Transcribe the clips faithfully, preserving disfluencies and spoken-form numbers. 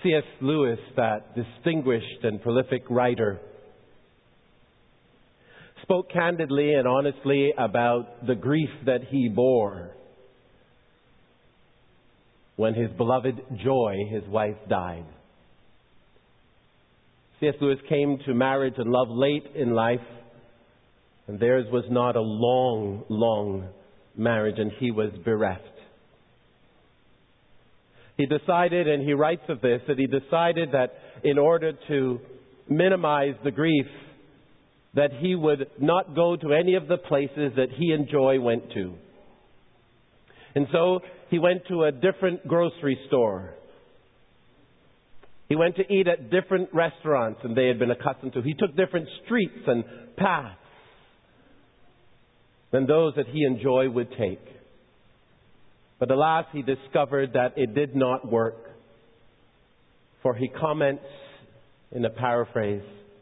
C S Lewis, that distinguished and prolific writer, spoke candidly and honestly about the grief that he bore when his beloved Joy, his wife, died. C S Lewis came to marriage and love late in life, and theirs was not a long, long marriage, and he was bereft. He decided, and he writes of this, that he decided that in order to minimize the grief, that he would not go to any of the places that he and Joy went to. And so he went to a different grocery store. He went to eat at different restaurants than they had been accustomed to. He took different streets and paths than those that he and Joy would take. But alas, he discovered that it did not work. For he comments in a paraphrase,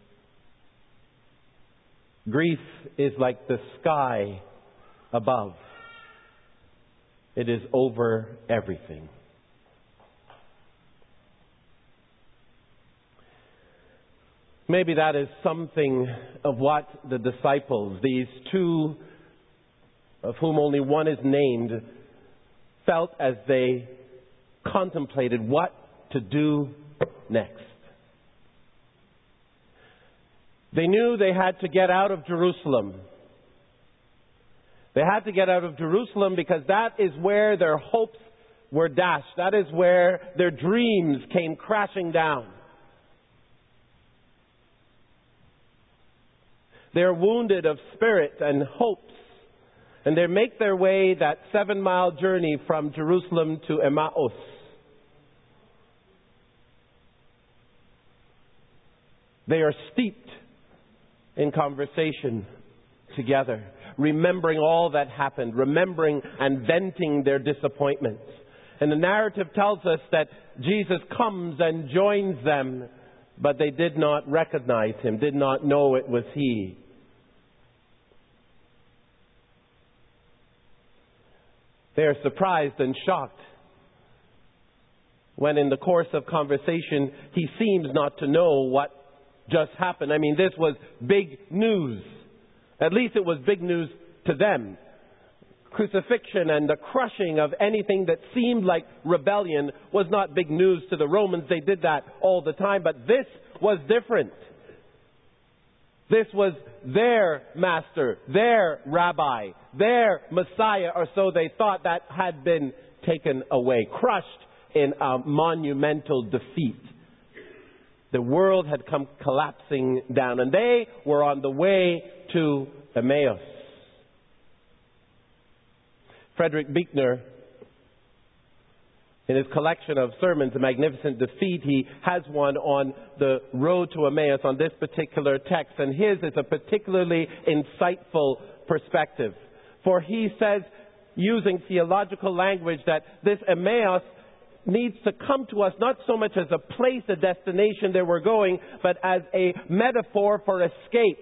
"Grief is like the sky above. It is over everything." Maybe that is something of what the disciples, these two of whom only one is named, felt as they contemplated what to do next. They knew they had to get out of Jerusalem. They had to get out of Jerusalem because that is where their hopes were dashed. That is where their dreams came crashing down. They're wounded of spirit and hopes, and they make their way that seven-mile journey from Jerusalem to Emmaus. They are steeped in conversation together, remembering all that happened, remembering and venting their disappointments. And the narrative tells us that Jesus comes and joins them, but they did not recognize him, did not know it was he. They are surprised and shocked when in the course of conversation he seems not to know what just happened. I mean, this was big news. At least it was big news to them. Crucifixion and the crushing of anything that seemed like rebellion was not big news to the Romans. They did that all the time. But this was different. This was their master, their rabbi, their Messiah, or so they thought, that had been taken away, crushed in a monumental defeat. The world had come collapsing down, and they were on the way to Emmaus. Frederick Buechner, in his collection of sermons, A Magnificent Defeat, he has one on the road to Emmaus on this particular text, and his is a particularly insightful perspective. For he says, using theological language, that this Emmaus needs to come to us not so much as a place, a destination that we're going, but as a metaphor for escape.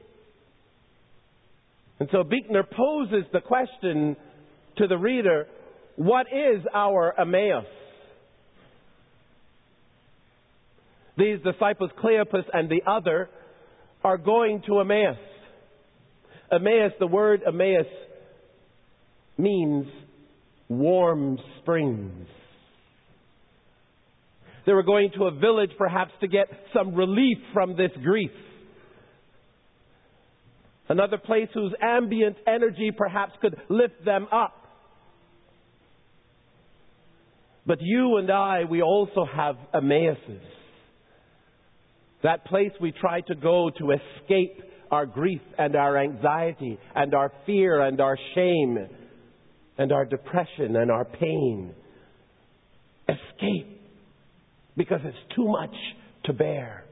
And so Buechner poses the question to the reader, what is our Emmaus? These disciples, Cleopas and the other, are going to Emmaus. Emmaus, the word Emmaus means warm springs. They were going to a village perhaps to get some relief from this grief. Another place whose ambient energy perhaps could lift them up. But you and I, we also have Emmauses. That place we try to go to escape our grief and our anxiety and our fear and our shame and our depression and our pain. Escape. Because it's too much to bear.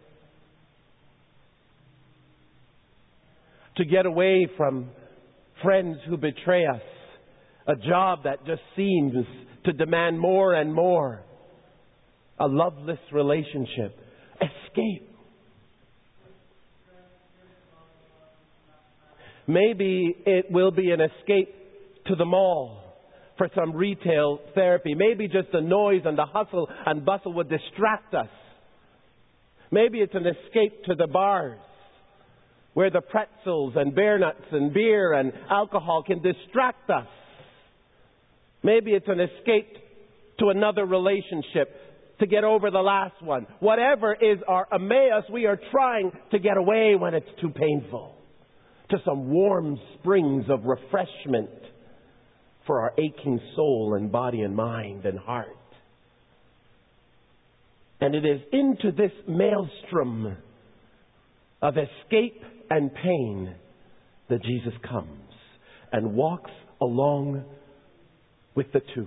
To get away from friends who betray us. A job that just seems to demand more and more. A loveless relationship. Escape. Maybe it will be an escape to the mall for some retail therapy. Maybe just the noise and the hustle and bustle would distract us. Maybe it's an escape to the bars where the pretzels and bear nuts and beer and alcohol can distract us. Maybe it's an escape to another relationship to get over the last one. Whatever is our Emmaus, we are trying to get away when it's too painful, to some warm springs of refreshment for our aching soul and body and mind and heart. And it is into this maelstrom of escape and pain that Jesus comes and walks along with the two.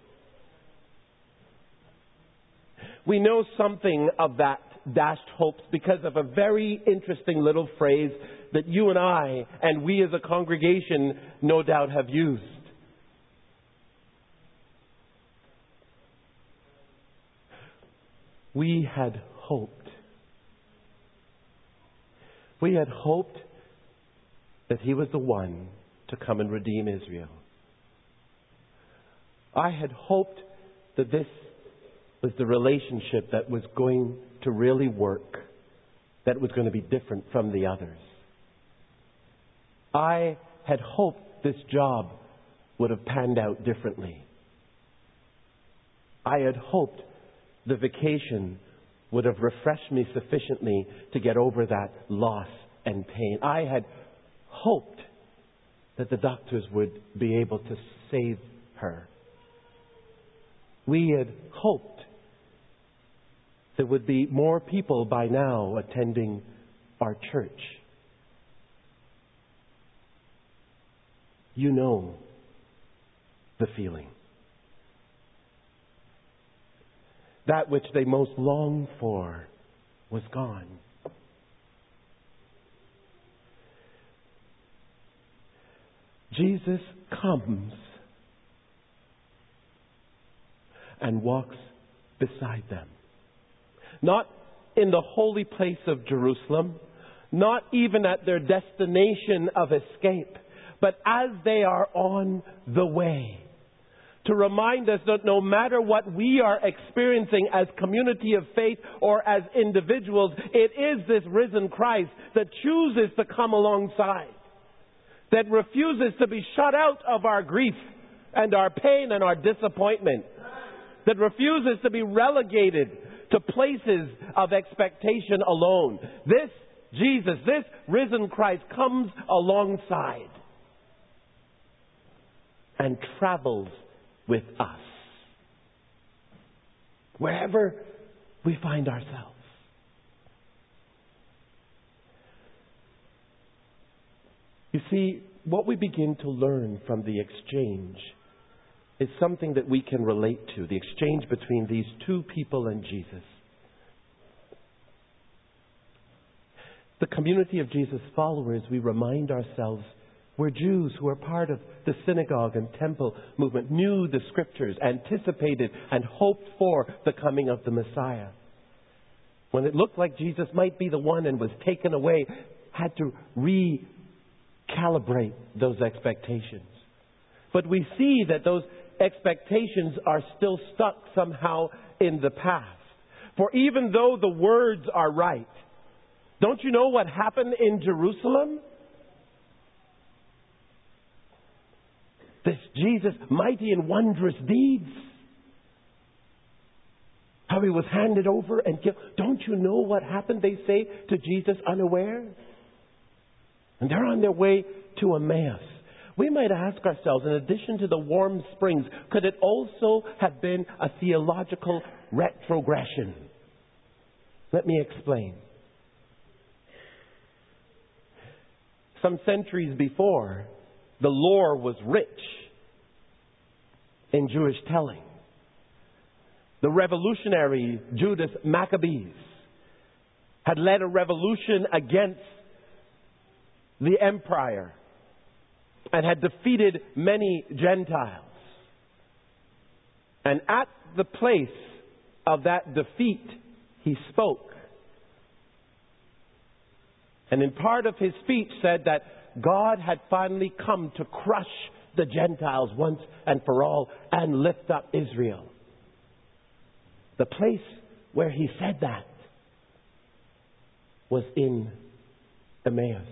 We know something of that dashed hopes because of a very interesting little phrase that you and I and we as a congregation no doubt have used. We had hoped. We had hoped that He was the one to come and redeem Israel. I had hoped that this was the relationship that was going to really work, that was going to be different from the others. I had hoped this job would have panned out differently. I had hoped the vacation would have refreshed me sufficiently to get over that loss and pain. I had hoped that the doctors would be able to save her. We had hoped there would be more people by now attending our church. You know the feeling. That which they most longed for was gone. Jesus comes and walks beside them. Not in the holy place of Jerusalem, not even at their destination of escape, but as they are on the way. To remind us that no matter what we are experiencing as community of faith or as individuals, it is this risen Christ that chooses to come alongside, that refuses to be shut out of our grief and our pain and our disappointment, that refuses to be relegated to places of expectation alone. This Jesus, this risen Christ comes alongside and travels with us wherever we find ourselves. You see, what we begin to learn from the exchange is something that we can relate to, the exchange between these two people and Jesus. The community of Jesus' followers, we remind ourselves, we're Jews who are part of the synagogue and temple movement, knew the scriptures, anticipated and hoped for the coming of the Messiah. When it looked like Jesus might be the one and was taken away, had to recalibrate those expectations. But we see that those expectations are still stuck somehow in the past. For even though the words are right, don't you know what happened in Jerusalem? This Jesus, mighty and wondrous deeds. How He was handed over and killed. Don't you know what happened, they say, to Jesus unaware? And they're on their way to Emmaus. We might ask ourselves, in addition to the warm springs, could it also have been a theological retrogression? Let me explain. Some centuries before, the lore was rich in Jewish telling. The revolutionary Judas Maccabees had led a revolution against the empire and had defeated many Gentiles. And at the place of that defeat, he spoke. And in part of his speech said that God had finally come to crush the Gentiles once and for all and lift up Israel. The place where he said that was in Emmaus.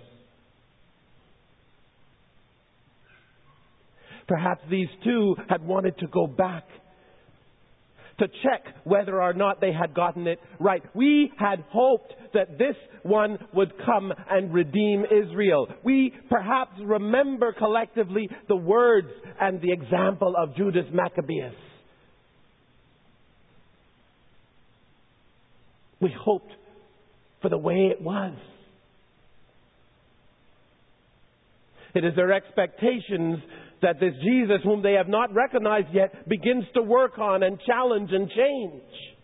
Perhaps these two had wanted to go back to check whether or not they had gotten it right. We had hoped that this one would come and redeem Israel. We perhaps remember collectively the words and the example of Judas Maccabeus. We hoped for the way it was. It is their expectations that this Jesus, whom they have not recognized yet, begins to work on and challenge and change.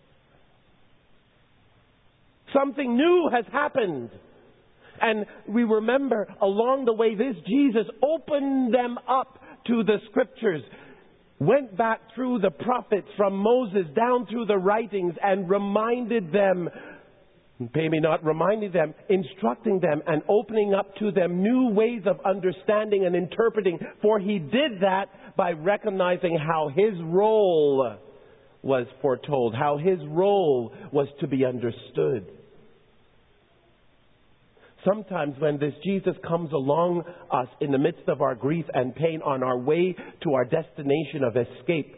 Something new has happened. And we remember along the way this Jesus opened them up to the Scriptures, went back through the prophets from Moses down through the writings and reminded them, maybe not reminding them, instructing them and opening up to them new ways of understanding and interpreting. For he did that by recognizing how his role was foretold, how his role was to be understood. Sometimes when this Jesus comes along us in the midst of our grief and pain on our way to our destination of escape,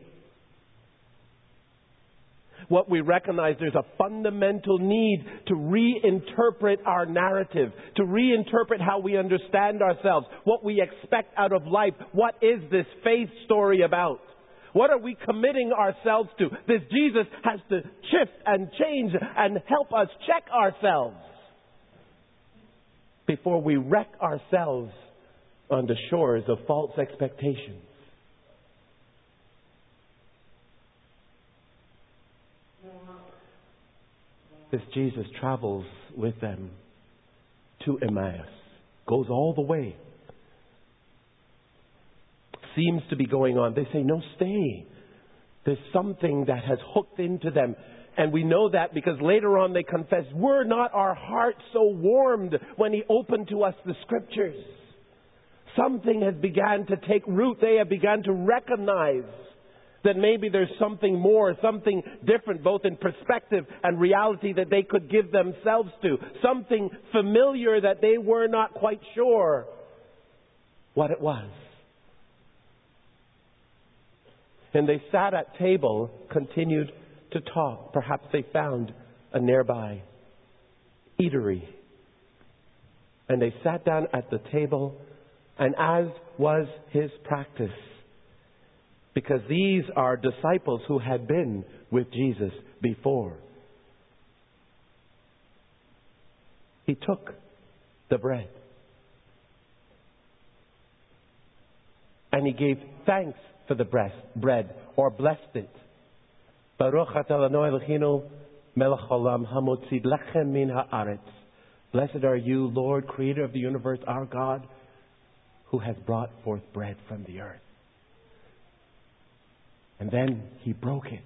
what we recognize, there's a fundamental need to reinterpret our narrative, to reinterpret how we understand ourselves, what we expect out of life. What is this faith story about? What are we committing ourselves to? This Jesus has to shift and change and help us check ourselves before we wreck ourselves on the shores of false expectations. This Jesus travels with them to Emmaus, goes all the way. Seems to be going on. They say, no, stay. There's something that has hooked into them. And we know that because later on they confess, were not our hearts so warmed when he opened to us the Scriptures? Something has begun to take root. They have begun to recognize that maybe there's something more, something different, both in perspective and reality that they could give themselves to. Something familiar that they were not quite sure what it was. And they sat at table, continued to talk. Perhaps they found a nearby eatery. And they sat down at the table, and as was his practice, because these are disciples who had been with Jesus before, he took the bread and he gave thanks for the bread, or blessed it. Baruch atah Adonai Eloheinu melech haolam hamotzid lechem min haaretz. Blessed are you, Lord, Creator of the universe, our God, who has brought forth bread from the earth. And then he broke it.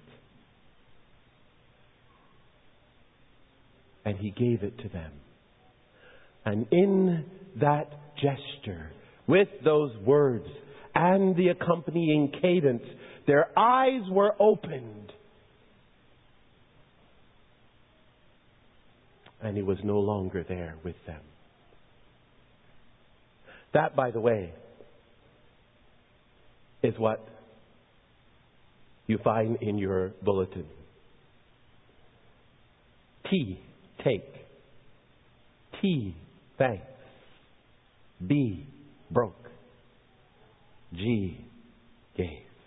And he gave it to them. And in that gesture, with those words and the accompanying cadence, their eyes were opened. And he was no longer there with them. That, by the way, is what you find in your bulletin. T, take. T, thanks. B, broke. G, gave.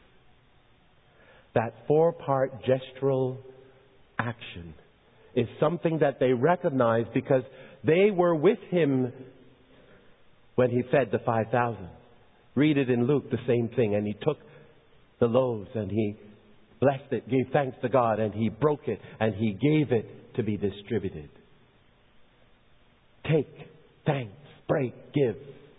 That four-part gestural action is something that they recognize because they were with him when he fed the five thousand. Read it in Luke, the same thing. And he took the loaves and he blessed it, gave thanks to God, and he broke it and he gave it to be distributed. Take, thanks, break, give.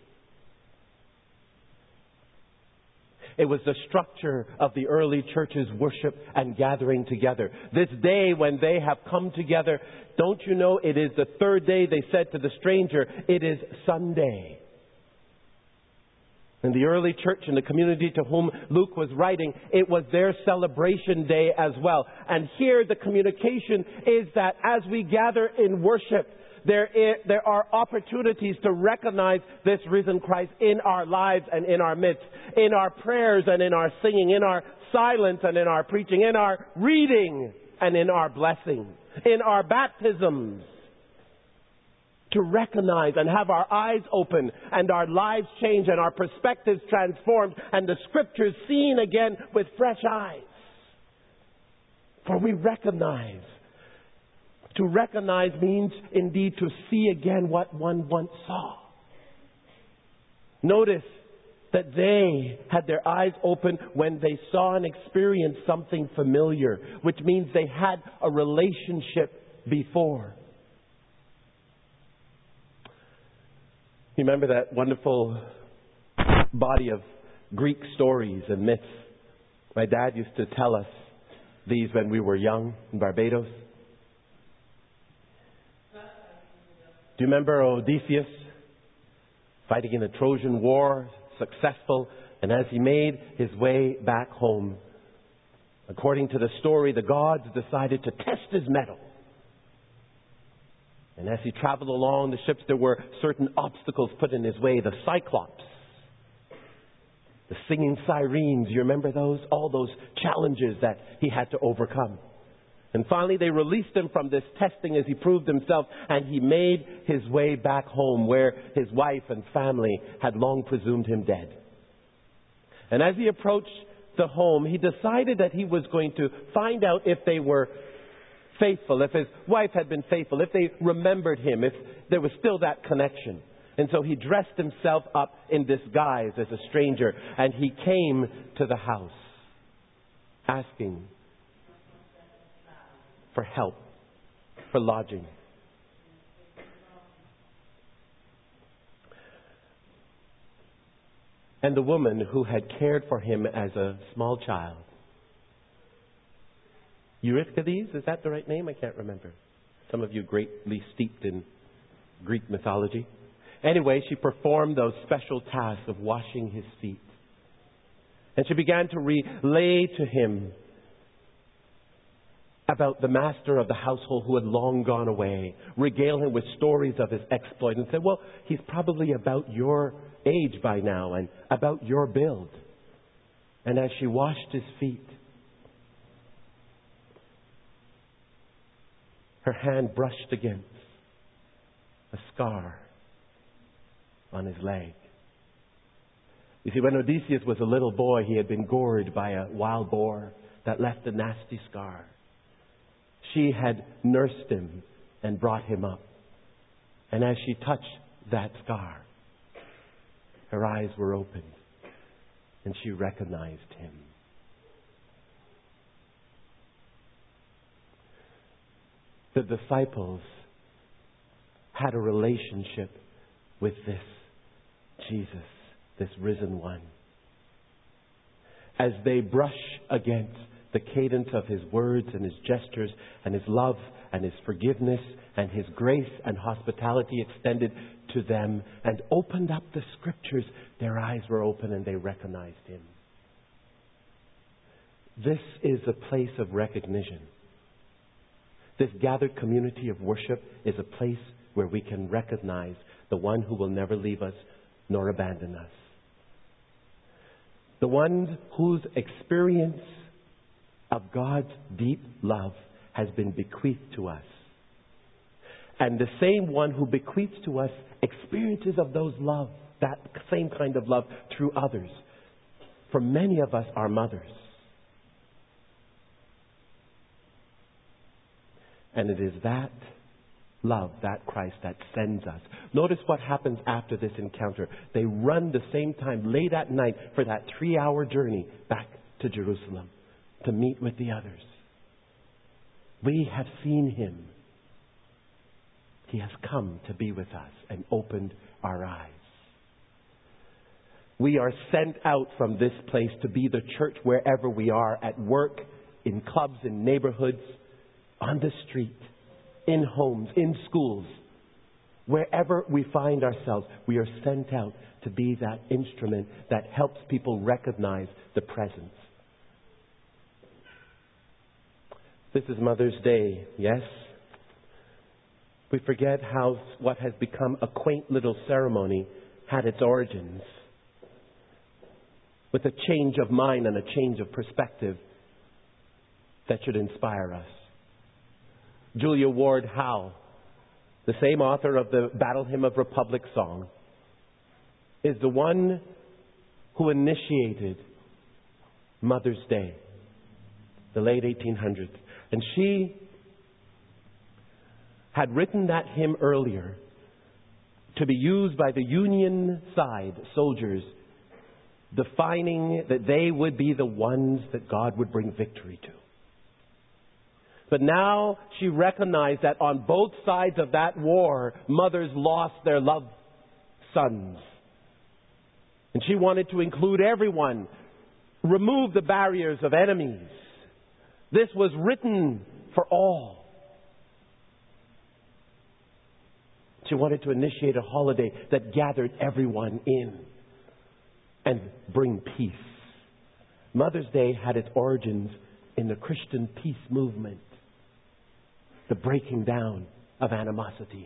It was the structure of the early church's worship and gathering together. This day when they have come together, don't you know it is the third day? They said to the stranger, it is Sunday. In the early church, in the community to whom Luke was writing, it was their celebration day as well. And here the communication is that as we gather in worship, there is, there are opportunities to recognize this risen Christ in our lives and in our midst, in our prayers and in our singing, in our silence and in our preaching, in our reading and in our blessing, in our baptisms. To recognize and have our eyes open and our lives changed and our perspectives transformed and the Scriptures seen again with fresh eyes. For we recognize. To recognize means indeed to see again what one once saw. Notice that they had their eyes open when they saw and experienced something familiar, which means they had a relationship before. Remember that wonderful body of Greek stories and myths? My dad used to tell us these when we were young in Barbados. Do you remember Odysseus fighting in the Trojan War, successful, and as he made his way back home, according to the story, the gods decided to test his mettle. And as he traveled along the ships, there were certain obstacles put in his way. The Cyclops, the singing sirens, you remember those? All those challenges that he had to overcome. And finally, they released him from this testing as he proved himself, and he made his way back home where his wife and family had long presumed him dead. And as he approached the home, he decided that he was going to find out if they were faithful, if his wife had been faithful, if they remembered him, if there was still that connection. And so he dressed himself up in disguise as a stranger, and he came to the house asking for help, for lodging. And the woman who had cared for him as a small child, Eurydice, is that the right name? I can't remember. Some of you greatly steeped in Greek mythology. Anyway, she performed those special tasks of washing his feet. And she began to relay to him about the master of the household who had long gone away, regale him with stories of his exploit, and said, well, he's probably about your age by now and about your build. And as she washed his feet, her hand brushed against a scar on his leg. You see, when Odysseus was a little boy, he had been gored by a wild boar that left a nasty scar. She had nursed him and brought him up. And as she touched that scar, her eyes were opened and she recognized him. The disciples had a relationship with this Jesus, this risen one. As they brush against the cadence of his words and his gestures and his love and his forgiveness and his grace and hospitality extended to them and opened up the Scriptures, their eyes were open and they recognized him. This is a place of recognition. This gathered community of worship is a place where we can recognize the one who will never leave us nor abandon us. The one whose experience of God's deep love has been bequeathed to us. And the same one who bequeaths to us experiences of those love, that same kind of love through others. For many of us, our mothers. And it is that love, that Christ, that sends us. Notice what happens after this encounter. They run the same time, late at night, for that three-hour journey back to Jerusalem to meet with the others. We have seen him. He has come to be with us and opened our eyes. We are sent out from this place to be the church wherever we are, at work, in clubs, in neighborhoods, on the street, in homes, in schools. Wherever we find ourselves, we are sent out to be that instrument that helps people recognize the presence. This is Mother's Day, yes? We forget how what has become a quaint little ceremony had its origins, with a change of mind and a change of perspective that should inspire us. Julia Ward Howe, the same author of the Battle Hymn of Republic song, is the one who initiated Mother's Day, the late eighteen hundreds. And she had written that hymn earlier to be used by the Union side soldiers, defining that they would be the ones that God would bring victory to. But now she recognized that on both sides of that war, mothers lost their loved sons. And she wanted to include everyone, remove the barriers of enemies. This was written for all. She wanted to initiate a holiday that gathered everyone in and bring peace. Mother's Day had its origins in the Christian peace movement, the breaking down of animosity.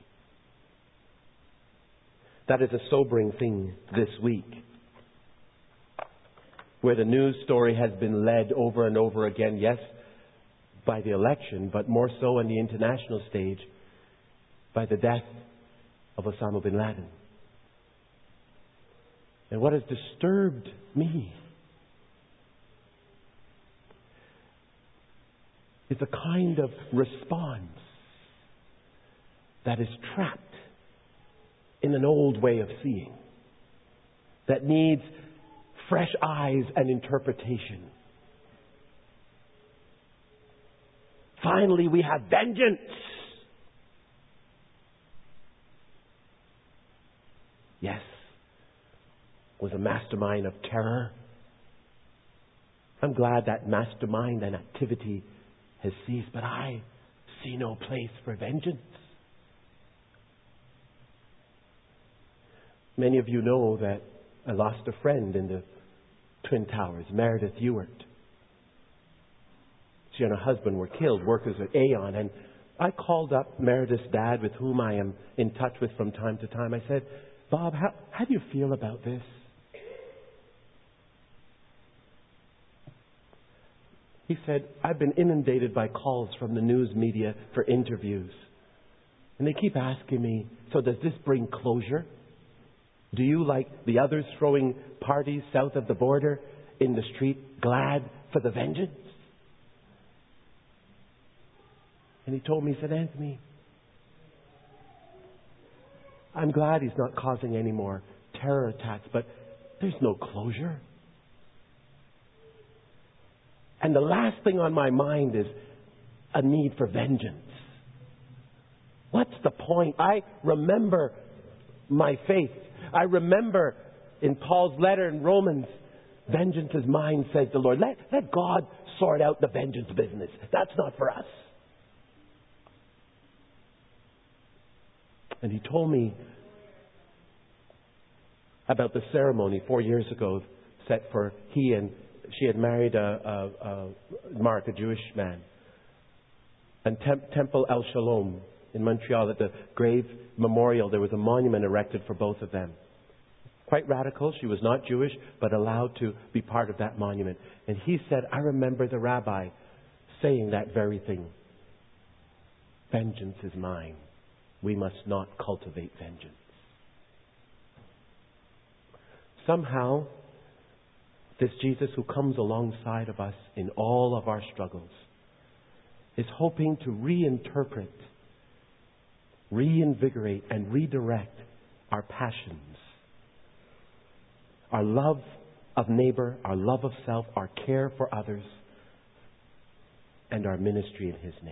That is a sobering thing this week, where the news story has been led over and over again, yes, by the election, but more so on the international stage by the death of Osama bin Laden. And what has disturbed me is a kind of response that is trapped in an old way of seeing, that needs fresh eyes and interpretation. Finally, we have vengeance. Yes, was a mastermind of terror. I'm glad that mastermind and activity has ceased, but I see no place for vengeance. Many of you know that I lost a friend in the Twin Towers, Meredith Ewart. She and her husband were killed, workers at Aon, and I called up Meredith's dad, with whom I am in touch with from time to time. I said, Bob, how, how do you feel about this? He said, I've been inundated by calls from the news media for interviews. And they keep asking me, so does this bring closure? Do you, like the others throwing parties south of the border in the street, glad for the vengeance? And he told me, he said, Anthony, I'm glad he's not causing any more terror attacks, but there's no closure. And the last thing on my mind is a need for vengeance. What's the point? I remember my faith. I remember in Paul's letter in Romans, vengeance is mine, says the Lord. Let, let God sort out the vengeance business. That's not for us. And he told me about the ceremony four years ago set for he and she had married a, a, a Mark, a Jewish man. And Tem- Temple El Shalom in Montreal, at the grave memorial, there was a monument erected for both of them. Quite radical. She was not Jewish, but allowed to be part of that monument. And he said, I remember the rabbi saying that very thing. Vengeance is mine. We must not cultivate vengeance. Somehow, this Jesus who comes alongside of us in all of our struggles is hoping to reinterpret, reinvigorate, and redirect our passions, our love of neighbor, our love of self, our care for others, and our ministry in His name.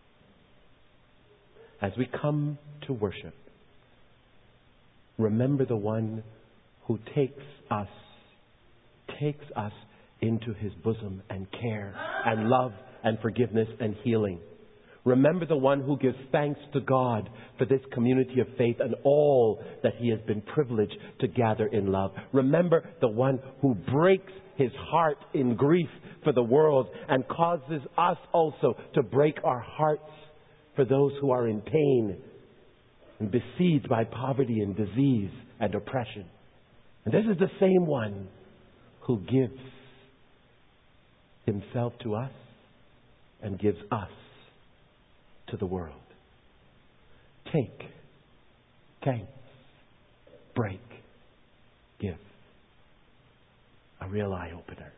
As we come to worship, remember the one who takes us, takes us into His bosom and care and love and forgiveness and healing. Remember the one who gives thanks to God for this community of faith and all that he has been privileged to gather in love. Remember the one who breaks his heart in grief for the world and causes us also to break our hearts for those who are in pain and besieged by poverty and disease and oppression. And this is the same one who gives himself to us and gives us to the world. Take, thanks, break, give. A real eye-opener.